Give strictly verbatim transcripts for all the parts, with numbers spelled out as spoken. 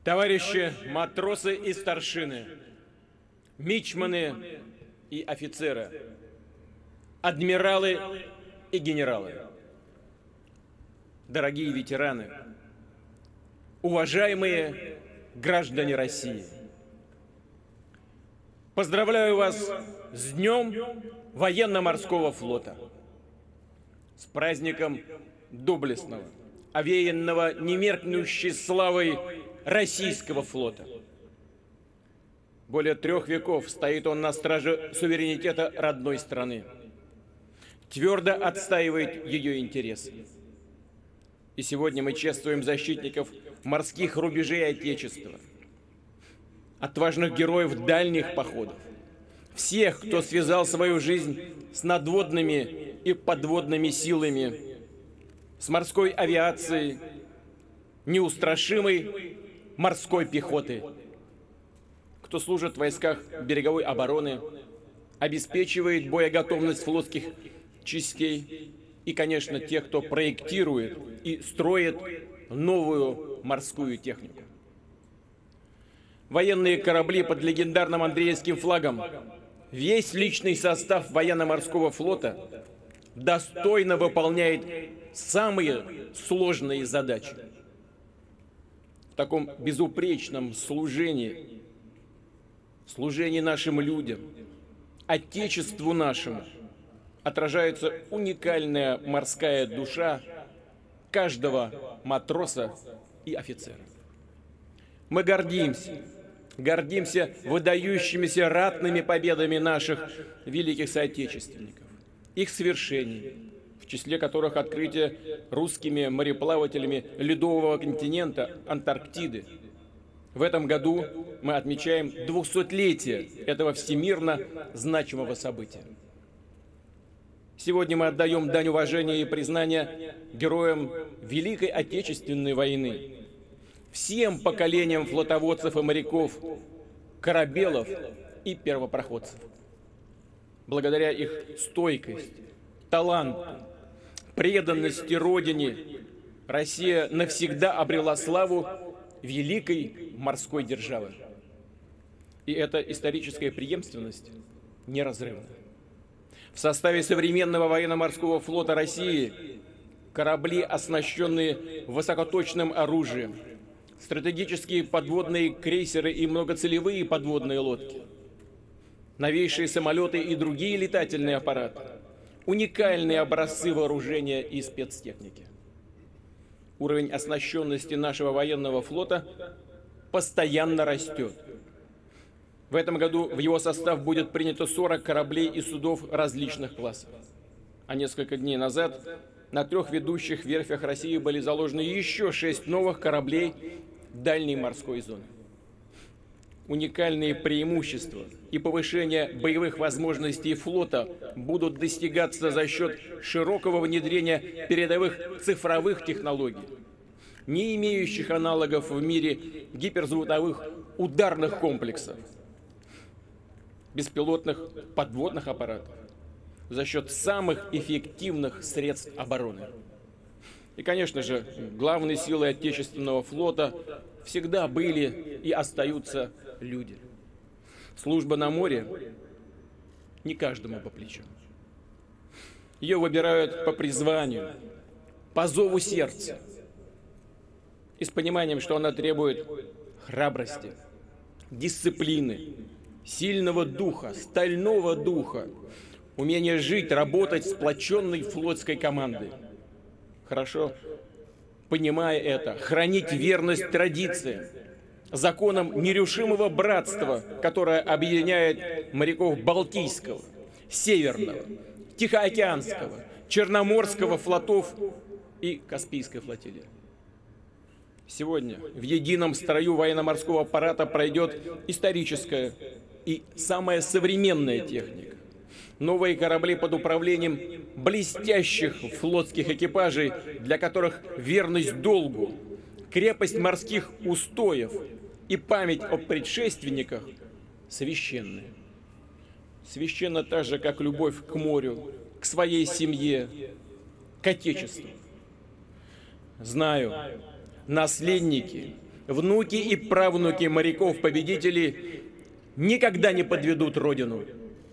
Товарищи матросы и старшины, мичманы и офицеры, адмиралы и генералы, дорогие ветераны, уважаемые граждане России, поздравляю вас с Днем Военно-Морского флота, с праздником доблестного, овеянного немеркнущей славой российского флота. Более трех веков стоит он на страже суверенитета родной страны, твердо отстаивает ее интересы. И сегодня мы чествуем защитников морских рубежей Отечества, отважных героев дальних походов, всех, кто связал свою жизнь с надводными и подводными силами, с морской авиацией, неустрашимой морской пехоты, кто служит в войсках береговой обороны, обеспечивает боеготовность флотских частей и, конечно, тех, кто проектирует и строит новую морскую технику. Военные корабли под легендарным Андреевским флагом, весь личный состав военно-морского флота достойно выполняет самые сложные задачи. В таком безупречном служении, служении нашим людям, Отечеству нашему, отражается уникальная морская душа каждого матроса и офицера. Мы гордимся, гордимся выдающимися ратными победами наших великих соотечественников, их свершений, в числе которых открытие русскими мореплавателями ледового континента Антарктиды. В этом году мы отмечаем двухсотлетие этого всемирно значимого события. Сегодня мы отдаем дань уважения и признания героям Великой Отечественной войны, всем поколениям флотоводцев и моряков, корабелов и первопроходцев. Благодаря их стойкости, таланту, преданности Родине Россия навсегда обрела славу великой морской державы. И эта историческая преемственность неразрывна. В составе современного военно-морского флота России корабли, оснащенные высокоточным оружием, стратегические подводные крейсеры и многоцелевые подводные лодки, новейшие самолеты и другие летательные аппараты, уникальные образцы вооружения и спецтехники. Уровень оснащенности нашего военного флота постоянно растет. В этом году в его состав будет принято сорок кораблей и судов различных классов. А несколько дней назад на трех ведущих верфях России были заложены еще шесть новых кораблей дальней морской зоны. Уникальные преимущества и повышение боевых возможностей флота будут достигаться за счет широкого внедрения передовых цифровых технологий, не имеющих аналогов в мире гиперзвуковых ударных комплексов, беспилотных подводных аппаратов, за счет самых эффективных средств обороны. И, конечно же, главной силой Отечественного флота всегда были и остаются люди. Служба на море не каждому по плечу. Ее выбирают по призванию, по зову сердца и с пониманием, что она требует храбрости, дисциплины, сильного духа, стального духа, умения жить, работать сплоченной флотской командой. Хорошо понимая это, хранить верность традициям, законам нерушимого братства, которое объединяет моряков Балтийского, Северного, Тихоокеанского, Черноморского флотов и Каспийской флотилии. Сегодня в едином строю военно-морского аппарата пройдет историческая и самая современная техника. Новые корабли под управлением блестящих флотских экипажей, для которых верность долгу, крепость морских устоев и память о предшественниках священны. Священно так же, как любовь к морю, к своей семье, к Отечеству. Знаю, наследники внуки и правнуки моряков-победителей никогда не подведут Родину.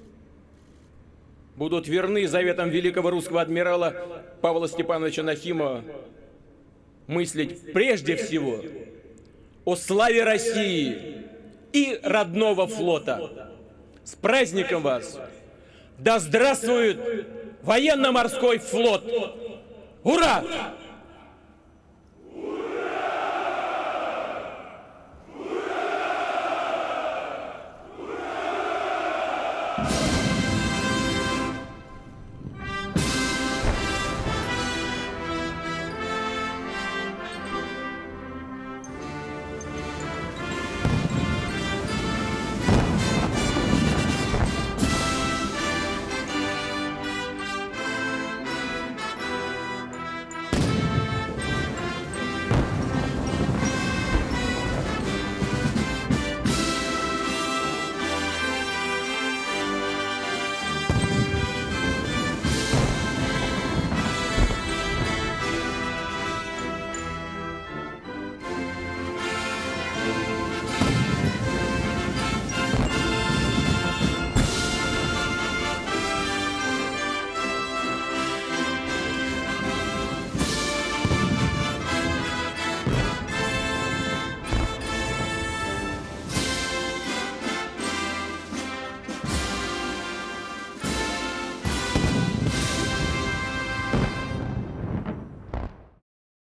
Будут верны заветам великого русского адмирала Павла Степановича Нахимова мыслить прежде всего о славе России и родного флота. С праздником вас! Да здравствует военно-морской флот! Ура!